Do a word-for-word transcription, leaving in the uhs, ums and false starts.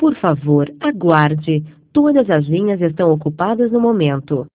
Por favor, aguarde. Todas as linhas estão ocupadas no momento.